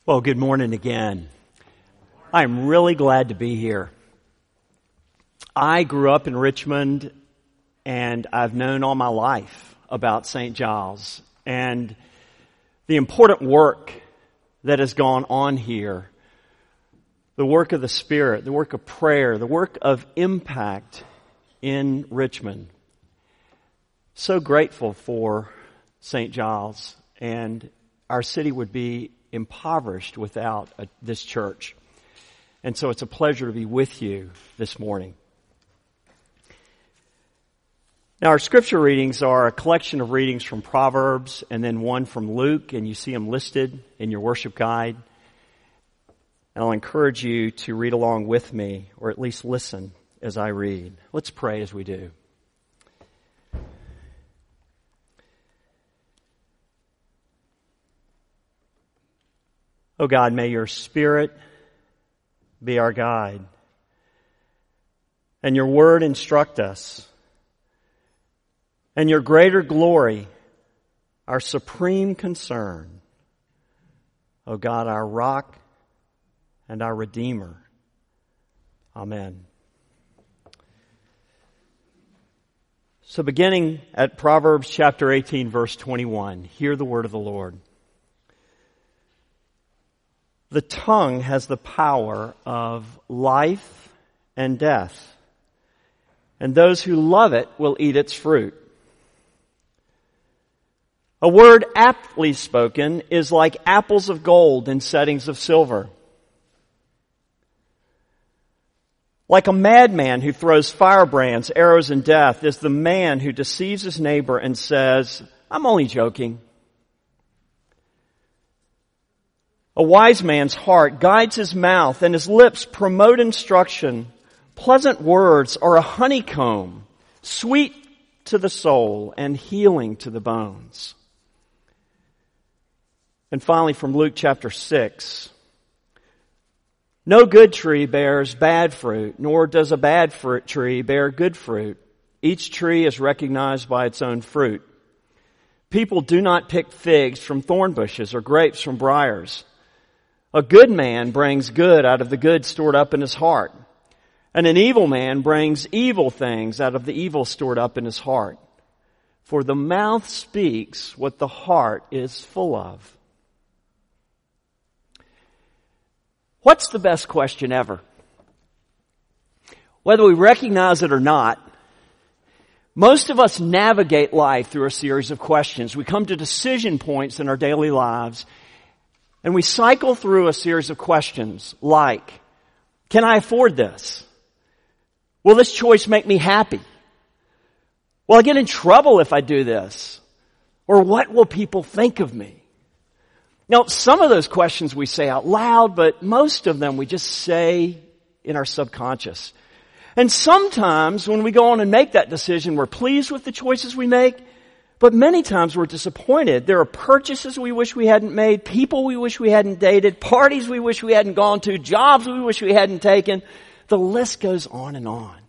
Well, good morning again. I'm really glad to be here. I grew up in Richmond, and I've known all my life about St. Giles and the important work that has gone on here, the work of the Spirit, the work of prayer, the work of impact in Richmond. So grateful for St. Giles, and our city would be impoverished without this church. And so it's a pleasure to be with you this morning. Now, our scripture readings are a collection of readings from Proverbs and then one from Luke, and you see them listed in your worship guide. And I'll encourage you to read along with me, or at least listen as I read. Let's pray as we do. Oh God, may your Spirit be our guide, and your word instruct us, and your greater glory, our supreme concern. Oh God, our rock and our Redeemer. Amen. So beginning at Proverbs chapter 18, verse 21, hear the word of the Lord. The tongue has the power of life and death, and those who love it will eat its fruit. A word aptly spoken is like apples of gold in settings of silver. Like a madman who throws firebrands, arrows, and death is the man who deceives his neighbor and says, "I'm only joking." A wise man's heart guides his mouth, and his lips promote instruction. Pleasant words are a honeycomb, sweet to the soul and healing to the bones. And finally from Luke chapter 6. No good tree bears bad fruit, nor does a bad tree bear good fruit. Each tree is recognized by its own fruit. People do not pick figs from thorn bushes or grapes from briars. A good man brings good out of the good stored up in his heart, and an evil man brings evil things out of the evil stored up in his heart. For the mouth speaks what the heart is full of. What's the best question ever? Whether we recognize it or not, most of us navigate life through a series of questions. We come to decision points in our daily lives, and we cycle through a series of questions like, can I afford this? Will this choice make me happy? Will I get in trouble if I do this? Or what will people think of me? Now, some of those questions we say out loud, but most of them we just say in our subconscious. And sometimes when we go on and make that decision, we're pleased with the choices we make. But many times we're disappointed. There are purchases we wish we hadn't made, people we wish we hadn't dated, parties we wish we hadn't gone to, jobs we wish we hadn't taken. The list goes on and on.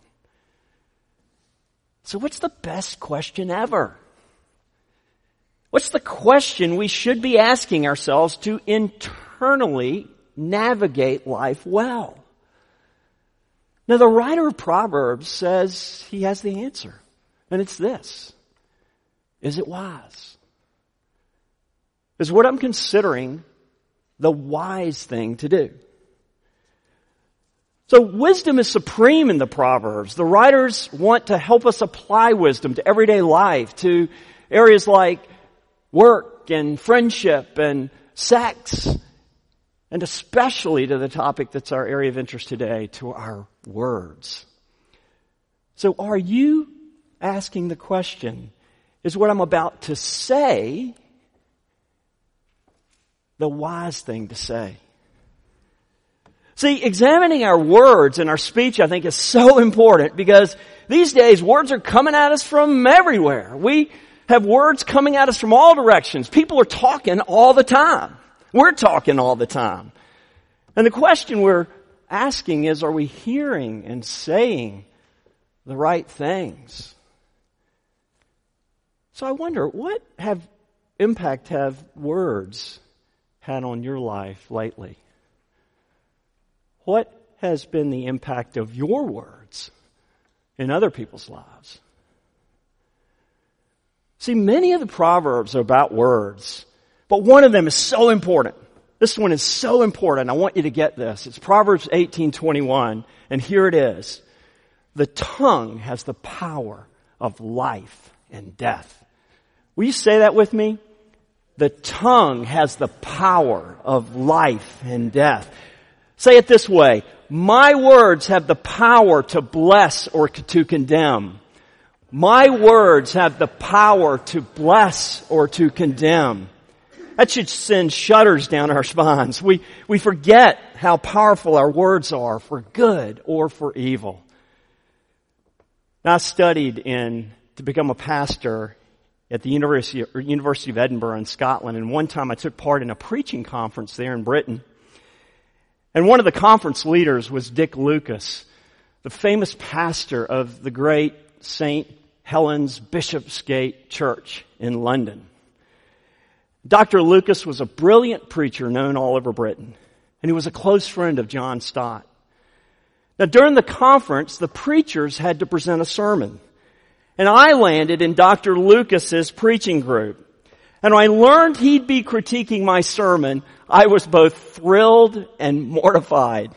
So what's the best question ever? What's the question we should be asking ourselves to internally navigate life well? Now, the writer of Proverbs says he has the answer, and it's this. Is it wise? Is what I'm considering the wise thing to do? So wisdom is supreme in the Proverbs. The writers want to help us apply wisdom to everyday life, to areas like work and friendship and sex, and especially to the topic that's our area of interest today, to our words. So are you asking the question, is what I'm about to say the wise thing to say? See, examining our words and our speech, I think, is so important because these days words are coming at us from everywhere. We have words coming at us from all directions. People are talking all the time. We're talking all the time. And the question we're asking is, are we hearing and saying the right things? So I wonder, what impact have words had on your life lately? What has been the impact of your words in other people's lives? See, many of the Proverbs are about words, but one of them is so important. This one is so important. I want you to get this. It's Proverbs 18:21, and here it is. The tongue has the power of life and death. Will you say that with me? The tongue has the power of life and death. Say it this way. My words have the power to bless or to condemn. My words have the power to bless or to condemn. That should send shudders down our spines. We forget how powerful our words are for good or for evil. Now, I studied to become a pastor at the University of Edinburgh in Scotland, and one time I took part in a preaching conference there in Britain. And one of the conference leaders was Dick Lucas, the famous pastor of the great St. Helens Bishopsgate Church in London. Dr. Lucas was a brilliant preacher known all over Britain, and he was a close friend of John Stott. Now, during the conference, the preachers had to present a sermon, and I landed in Dr. Lucas's preaching group. And when I learned he'd be critiquing my sermon, I was both thrilled and mortified.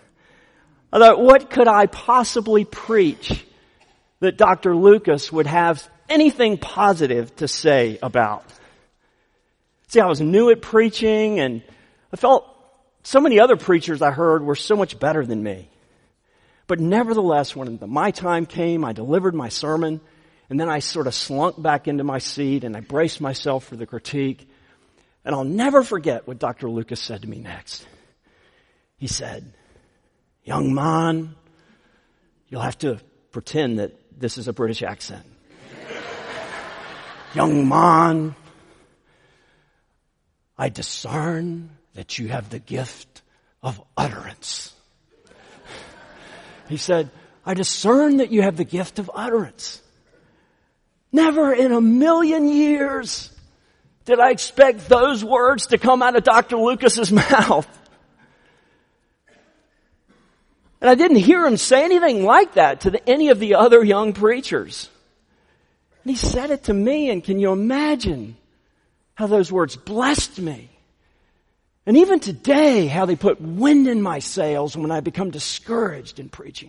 I thought, what could I possibly preach that Dr. Lucas would have anything positive to say about? See, I was new at preaching, and I felt so many other preachers I heard were so much better than me. But nevertheless, when my time came, I delivered my sermon, and then I sort of slunk back into my seat, and I braced myself for the critique. And I'll never forget what Dr. Lucas said to me next. He said, "Young man," you'll have to pretend that this is a British accent. "Young man, I discern that you have the gift of utterance." He said, "I discern that you have the gift of utterance." Never in a million years did I expect those words to come out of Dr. Lucas's mouth. And I didn't hear him say anything like that to any of the other young preachers. And he said it to me, and can you imagine how those words blessed me? And even today, how they put wind in my sails when I become discouraged in preaching.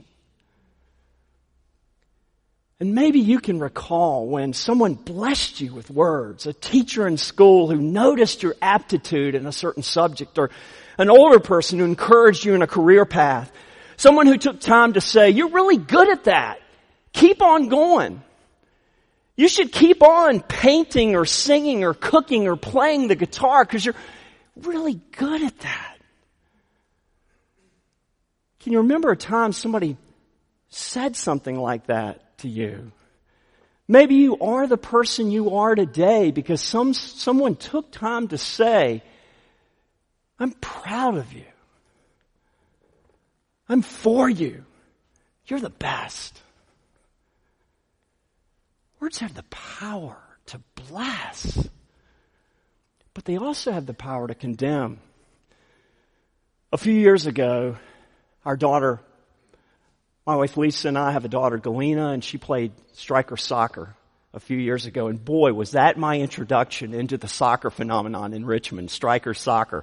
And maybe you can recall when someone blessed you with words, a teacher in school who noticed your aptitude in a certain subject, or an older person who encouraged you in a career path. Someone who took time to say, "You're really good at that. Keep on going. You should keep on painting or singing or cooking or playing the guitar because you're really good at that." Can you remember a time somebody said something like that to you? Maybe you are the person you are today because someone took time to say, "I'm proud of you. I'm for you. You're the best." Words have the power to bless, but they also have the power to condemn. A few years ago, our daughter, my wife Lisa, and I have a daughter, Galena, and she played striker soccer a few years ago. And boy, was that my introduction into the soccer phenomenon in Richmond, striker soccer.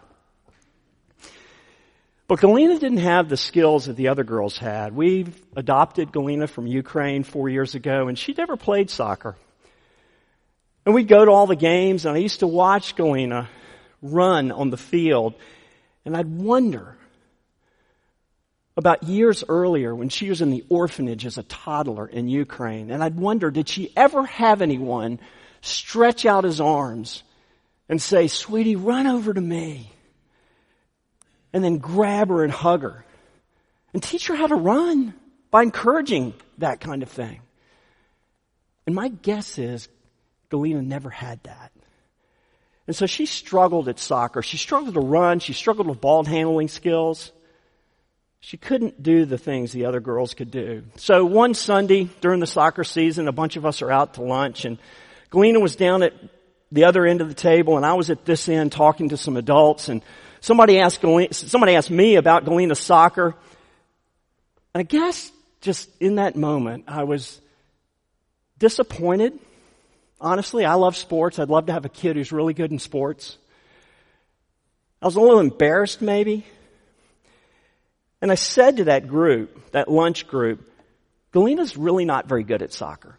But Galena didn't have the skills that the other girls had. We adopted Galena from Ukraine 4 years ago, and she never played soccer. And we'd go to all the games, and I used to watch Galena run on the field, and I'd wonder about years earlier when she was in the orphanage as a toddler in Ukraine. And I'd wonder, did she ever have anyone stretch out his arms and say, "Sweetie, run over to me," and then grab her and hug her and teach her how to run by encouraging that kind of thing? And my guess is Galena never had that. And so she struggled at soccer. She struggled to run. She struggled with ball handling skills. She couldn't do the things the other girls could do. So one Sunday during the soccer season, a bunch of us are out to lunch, and Galena was down at the other end of the table, and I was at this end talking to some adults, and somebody asked me about Galena's soccer. And I guess just in that moment, I was disappointed. Honestly, I love sports. I'd love to have a kid who's really good in sports. I was a little embarrassed maybe. And I said to that group, that lunch group, Galena's really not very good at soccer.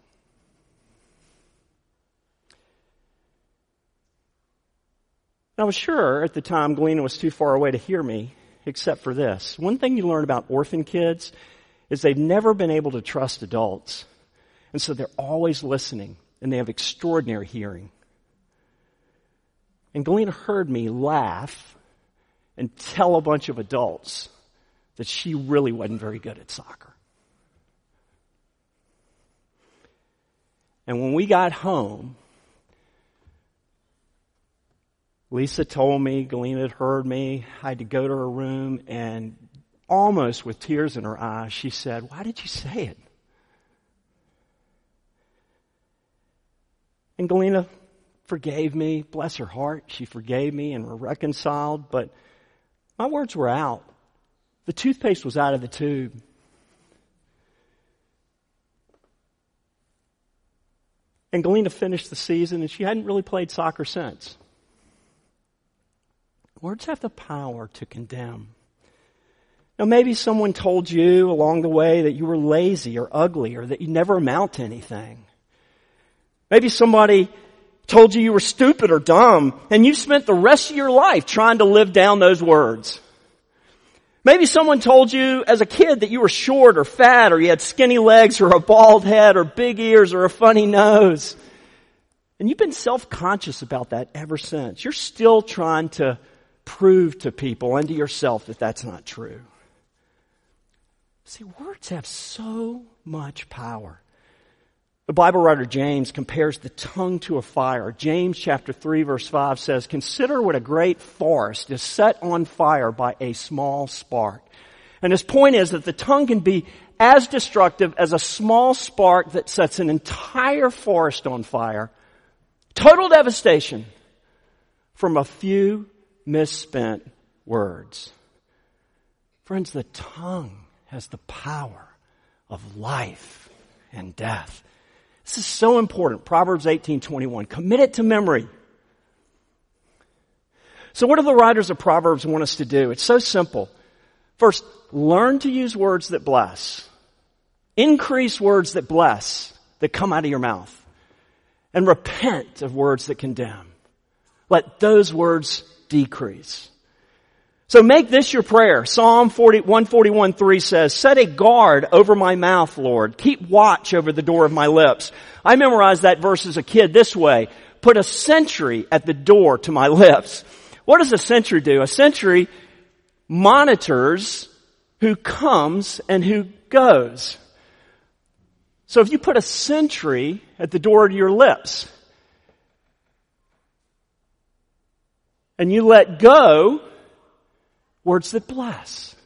And I was sure at the time Galena was too far away to hear me, except for this. One thing you learn about orphan kids is they've never been able to trust adults. And so they're always listening, and they have extraordinary hearing. And Galena heard me laugh and tell a bunch of adults that she really wasn't very good at soccer. And when we got home, Lisa told me Galena had heard me. I had to go to her room, and almost with tears in her eyes, she said, "Why did you say it?" And Galena forgave me. Bless her heart. She forgave me and we're reconciled. But my words were out. The toothpaste was out of the tube. And Galena finished the season, and she hadn't really played soccer since. Words have the power to condemn. Now, maybe someone told you along the way that you were lazy or ugly or that you never amount to anything. Maybe somebody told you were stupid or dumb, and you spent the rest of your life trying to live down those words. Maybe someone told you as a kid that you were short or fat or you had skinny legs or a bald head or big ears or a funny nose. And you've been self-conscious about that ever since. You're still trying to prove to people and to yourself that that's not true. See, words have so much power. The Bible writer James compares the tongue to a fire. James chapter 3 verse 5 says, "Consider what a great forest is set on fire by a small spark." And his point is that the tongue can be as destructive as a small spark that sets an entire forest on fire. Total devastation from a few misspent words. Friends, the tongue has the power of life and death. This is so important. Proverbs 18:21. Commit it to memory. So what do the writers of Proverbs want us to do? It's so simple. First, learn to use words that bless. Increase words that bless, that come out of your mouth. And repent of words that condemn. Let those words decrease. So make this your prayer. Psalm 141:3 says, "Set a guard over my mouth, Lord. Keep watch over the door of my lips." I memorized that verse as a kid this way. Put a sentry at the door to my lips. What does a sentry do? A sentry monitors who comes and who goes. So if you put a sentry at the door to your lips and you let go words that bless,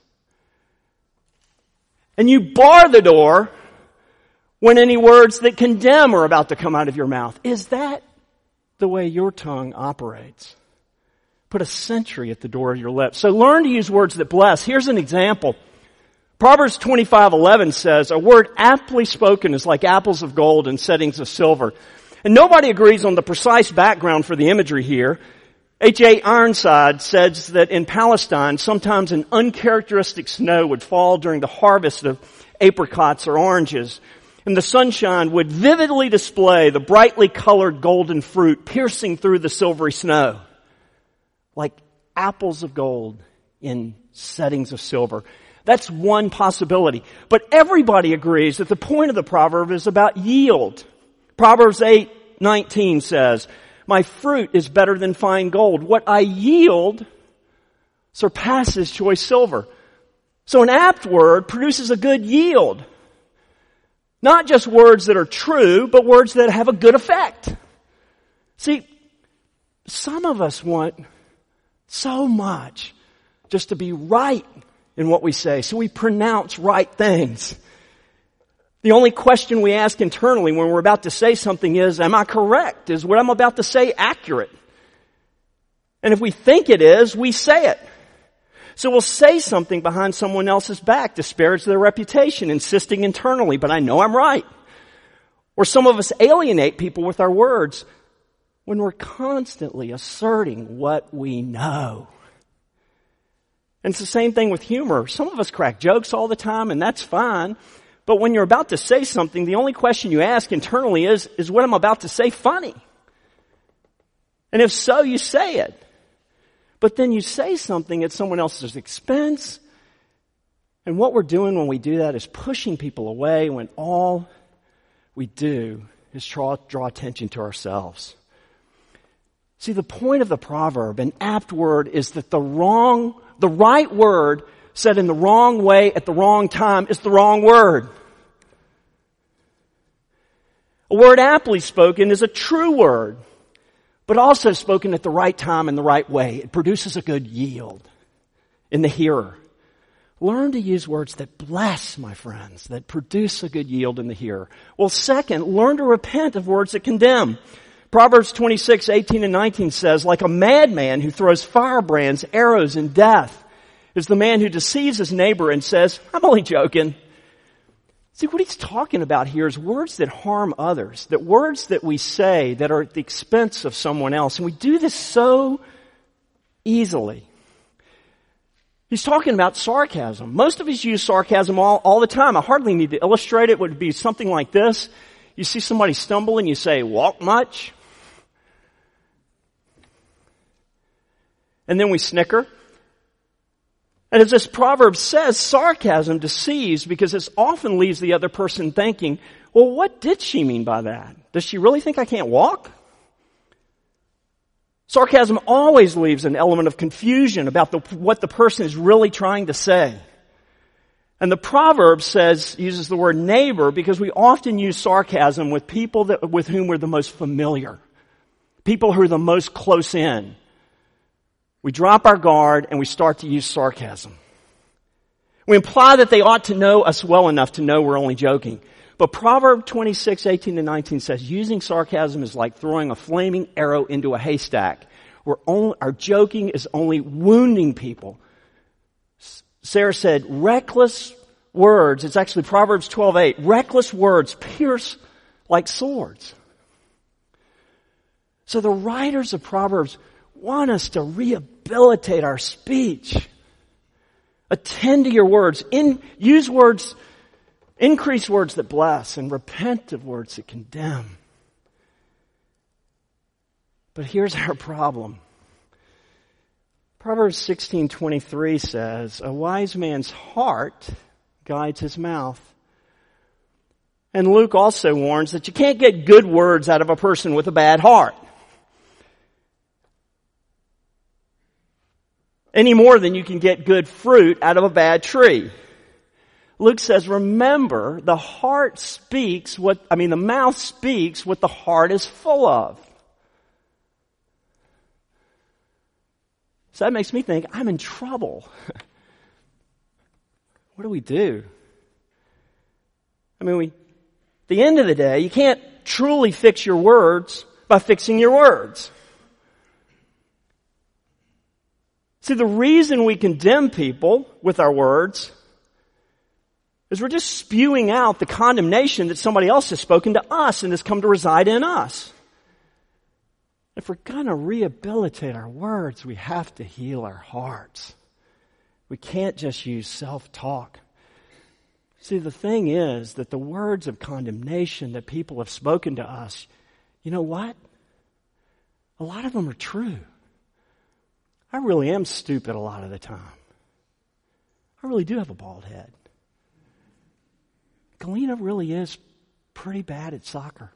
and you bar the door when any words that condemn are about to come out of your mouth, is that the way your tongue operates? Put a sentry at the door of your lips. So learn to use words that bless. Here's an example. Proverbs 25:11 says, "A word aptly spoken is like apples of gold in settings of silver." And nobody agrees on the precise background for the imagery here. H.A. Ironside says that in Palestine, sometimes an uncharacteristic snow would fall during the harvest of apricots or oranges, and the sunshine would vividly display the brightly colored golden fruit piercing through the silvery snow, like apples of gold in settings of silver. That's one possibility. But everybody agrees that the point of the proverb is about yield. Proverbs 8:19 says, "My fruit is better than fine gold. What I yield surpasses choice silver." So an apt word produces a good yield. Not just words that are true, but words that have a good effect. See, some of us want so much just to be right in what we say, so we pronounce right things. The only question we ask internally when we're about to say something is, am I correct? Is what I'm about to say accurate? And if we think it is, we say it. So we'll say something behind someone else's back, disparage their reputation, insisting internally, but I know I'm right. Or some of us alienate people with our words when we're constantly asserting what we know. And it's the same thing with humor. Some of us crack jokes all the time, and that's fine. But when you're about to say something, the only question you ask internally is what I'm about to say funny? And if so, you say it. But then you say something at someone else's expense. And what we're doing when we do that is pushing people away when all we do is draw attention to ourselves. See, the point of the proverb, an apt word, is that the right word said in the wrong way at the wrong time is the wrong word. A word aptly spoken is a true word, but also spoken at the right time and the right way. It produces a good yield in the hearer. Learn to use words that bless, my friends, that produce a good yield in the hearer. Well, second, learn to repent of words that condemn. Proverbs 26:18 and 19 says, like a madman who throws firebrands, arrows, and death is the man who deceives his neighbor and says, I'm only joking. See, what he's talking about here is words that harm others, that words that we say that are at the expense of someone else. And we do this so easily. He's talking about sarcasm. Most of us use sarcasm all the time. I hardly need to illustrate it. It would be something like this. You see somebody stumble and you say, walk much? And then we snicker. And as this proverb says, sarcasm deceives because it often leaves the other person thinking, well, what did she mean by that? Does she really think I can't walk? Sarcasm always leaves an element of confusion about what the person is really trying to say. And the proverb uses the word neighbor because we often use sarcasm with people with whom we're the most familiar. People who are the most close in. We drop our guard and we start to use sarcasm. We imply that they ought to know us well enough to know we're only joking. But Proverb 26:18 to 19 says, using sarcasm is like throwing a flaming arrow into a haystack. Our joking is only wounding people. Sarah said, reckless words, it's actually Proverbs 12:8, reckless words pierce like swords. So the writers of Proverbs want us to rehabilitate our speech. Attend to your words. Use words, increase words that bless and repent of words that condemn. But here's our problem. Proverbs 16:23 says, a wise man's heart guides his mouth. And Luke also warns that you can't get good words out of a person with a bad heart. Any more than you can get good fruit out of a bad tree. Luke says, remember, the mouth speaks what the heart is full of. So that makes me think, I'm in trouble. What do we do? At the end of the day, you can't truly fix your words by fixing your words. See, the reason we condemn people with our words is we're just spewing out the condemnation that somebody else has spoken to us and has come to reside in us. If we're going to rehabilitate our words, we have to heal our hearts. We can't just use self-talk. See, the thing is that the words of condemnation that people have spoken to us, you know what? A lot of them are true. I really am stupid a lot of the time. I really do have a bald head. Galena really is pretty bad at soccer.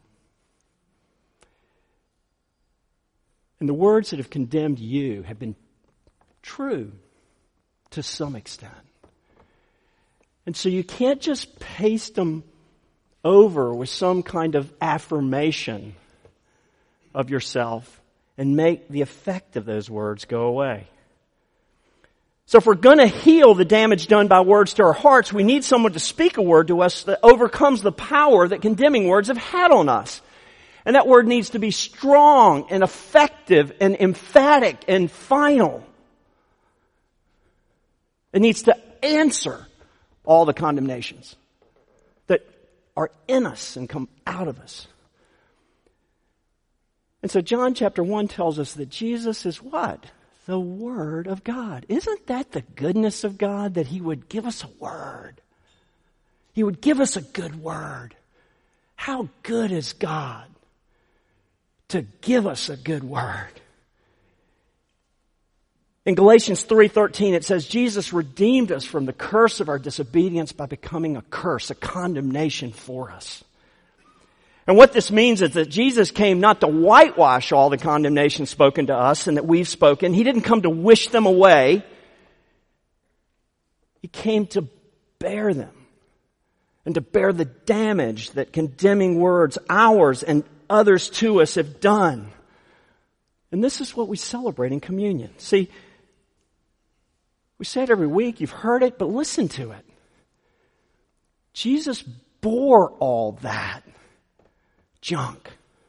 And the words that have condemned you have been true to some extent. And so you can't just paste them over with some kind of affirmation of yourself and make the effect of those words go away. So if we're going to heal the damage done by words to our hearts, we need someone to speak a word to us that overcomes the power that condemning words have had on us. And that word needs to be strong and effective and emphatic and final. It needs to answer all the condemnations that are in us and come out of us. And so John chapter 1 tells us that Jesus is what? The Word of God. Isn't that the goodness of God, that He would give us a word? He would give us a good word. How good is God to give us a good word? In Galatians 3:13 it says, Jesus redeemed us from the curse of our disobedience by becoming a curse, a condemnation for us. And what this means is that Jesus came not to whitewash all the condemnation spoken to us and that we've spoken. He didn't come to wish them away. He came to bear them and to bear the damage that condemning words, ours and others to us, have done. And this is what we celebrate in communion. See, we say it every week, you've heard it, but listen to it. Jesus bore all that junk.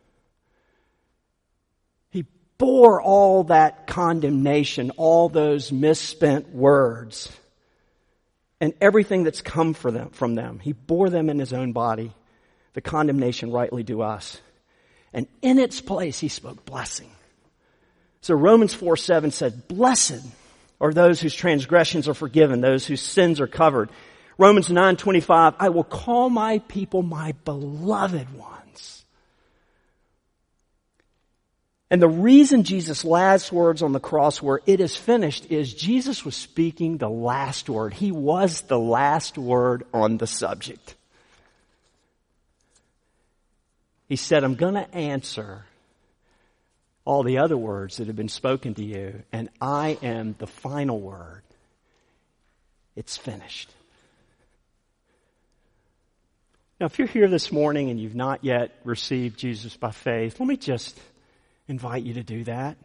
He bore all that condemnation, all those misspent words, and everything that's come from them. He bore them in His own body, the condemnation rightly due us. And in its place, He spoke blessing. So Romans 4:7 said, blessed are those whose transgressions are forgiven, those whose sins are covered. Romans 9:25, I will call my people my beloved ones. And the reason Jesus' last words on the cross were, it is finished, is Jesus was speaking the last word. He was the last word on the subject. He said, I'm going to answer all the other words that have been spoken to you, and I am the final word. It's finished. Now, if you're here this morning and you've not yet received Jesus by faith, let me just invite you to do that.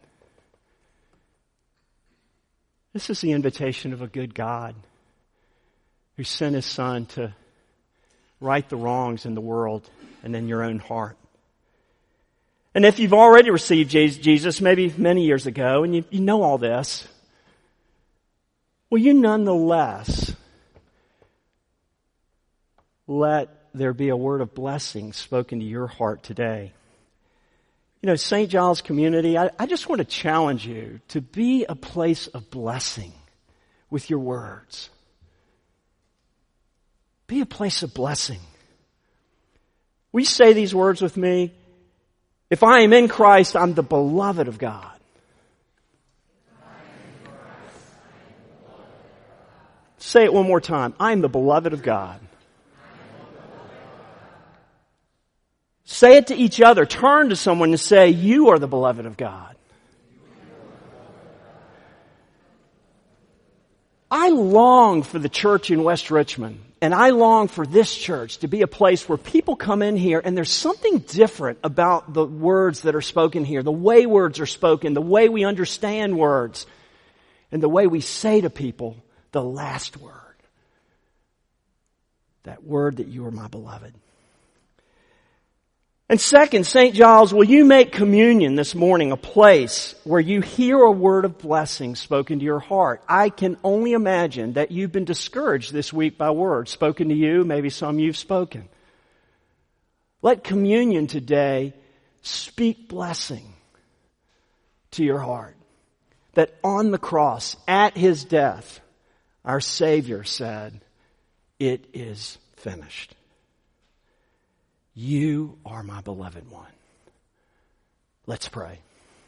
This is the invitation of a good God who sent His Son to right the wrongs in the world and in your own heart. And if you've already received Jesus, maybe many years ago, and you know all this, will you nonetheless let there be a word of blessing spoken to your heart today? You know, St. Giles community, I just want to challenge you to be a place of blessing with your words. Be a place of blessing. Will you say these words with me? If I am in Christ, I'm the beloved of God. Say it one more time. I am the beloved of God. Say it to each other. Turn to someone and say, you are the beloved of God. I long for the church in West Richmond, and I long for this church to be a place where people come in here and there's something different about the words that are spoken here, the way words are spoken, the way we understand words, and the way we say to people the last word. That word that you are my beloved. And second, St. Giles, will you make communion this morning a place where you hear a word of blessing spoken to your heart? I can only imagine that you've been discouraged this week by words spoken to you, maybe some you've spoken. Let communion today speak blessing to your heart. That on the cross, at His death, our Savior said, it is finished. You are my beloved one. Let's pray.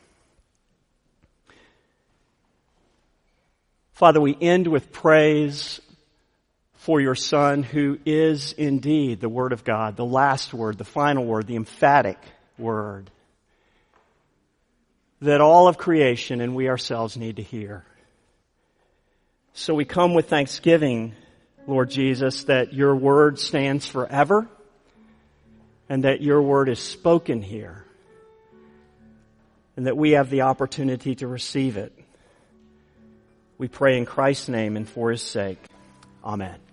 Father, we end with praise for your Son, who is indeed the Word of God, the last word, the final word, the emphatic word that all of creation and we ourselves need to hear. So we come with thanksgiving, Lord Jesus, that your word stands forever, and that your word is spoken here, and that we have the opportunity to receive it We pray in Christ's name and for His sake. Amen.